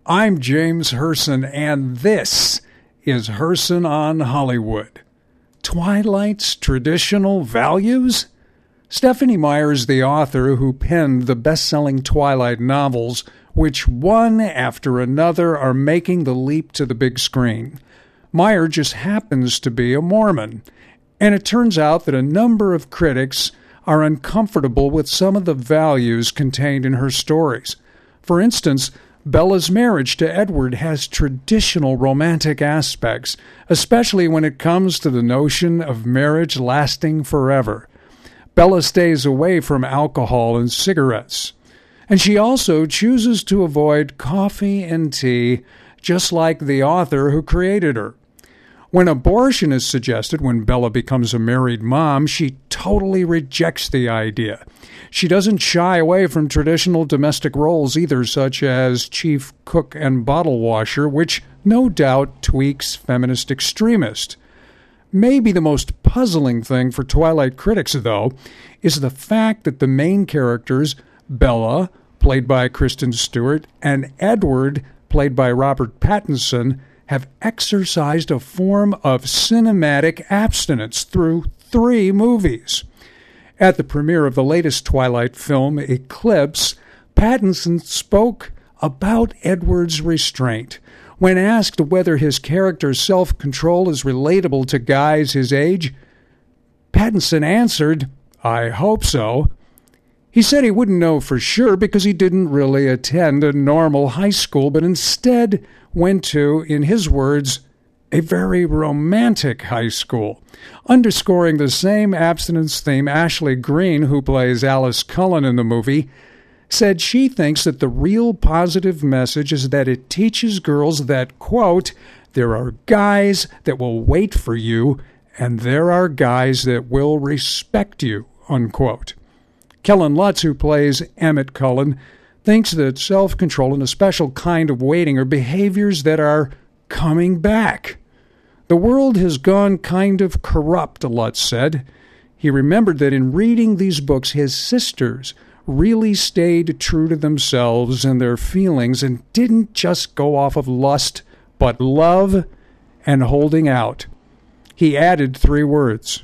I'm James Herson, and this is Herson on Hollywood. Twilight's traditional values? Stephenie Meyer is the author who penned the best-selling Twilight novels, which one after another are making the leap to the big screen. Meyer just happens to be a Mormon, and it turns out that a number of critics are uncomfortable with some of the values contained in her stories. For instance, Bella's marriage to Edward has traditional romantic aspects, especially when it comes to the notion of marriage lasting forever. Bella stays away from alcohol and cigarettes, and she also chooses to avoid coffee and tea, just like the author who created her. When abortion is suggested when Bella becomes a married mom, she totally rejects the idea. She doesn't shy away from traditional domestic roles either, such as chief cook and bottle washer, which no doubt tweaks feminist extremist. Maybe the most puzzling thing for Twilight critics, though, is the fact that the main characters, Bella, played by Kristen Stewart, and Edward, played by Robert Pattinson, have exercised a form of cinematic abstinence through 3 movies. At the premiere of the latest Twilight film, Eclipse, Pattinson spoke about Edward's restraint. When asked whether his character's self-control is relatable to guys his age, Pattinson answered, "I hope so." He said he wouldn't know for sure because he didn't really attend a normal high school, but instead went to, in his words, a very romantic high school. Underscoring the same abstinence theme, Ashley Greene, who plays Alice Cullen in the movie, said she thinks that the real positive message is that it teaches girls that, quote, there are guys that will wait for you, and there are guys that will respect you, unquote. Kellen Lutz, who plays Emmett Cullen, thinks that self-control and a special kind of waiting are behaviors that are coming back. The world has gone kind of corrupt, Lutz said. He remembered that in reading these books, his sisters really stayed true to themselves and their feelings and didn't just go off of lust, but love and holding out. He added 3 words.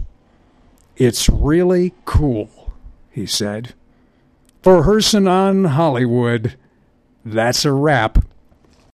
"It's really cool," he said. For Herson on Hollywood, that's a wrap.